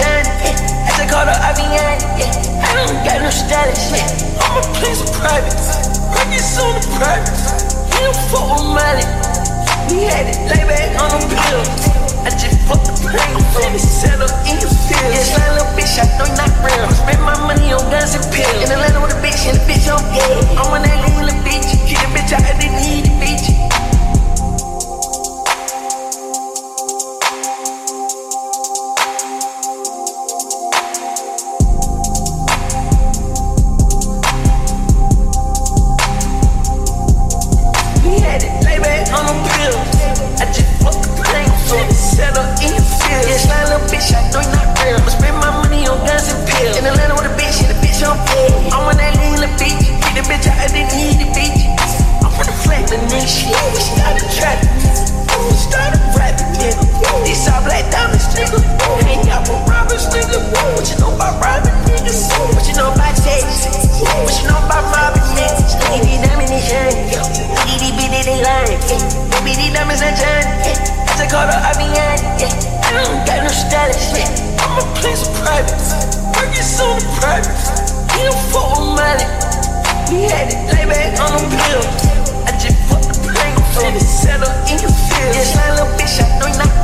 Johnny, I just called her Avian, I don't got no status, I'm a place of privates, Rockets on the privates, he don't fuck with Molly, we had it lay back on them pills, I just fucked the plane, I'm finna settle in your field, yeah, slime little bitch, I know you're not real, spend my money on guns and pills, in Atlanta with a bitch, and the bitch on dead, I'm on that lean little bitch, kick a bitch out, I didn't need the bitch. I'm a place of privates, Rockets on the privates, he don't fuck with Molly, we had it lay back on them pills, I just fucked the plane, I'm finna settle in your field, yeah, slime little bitch, I know you're not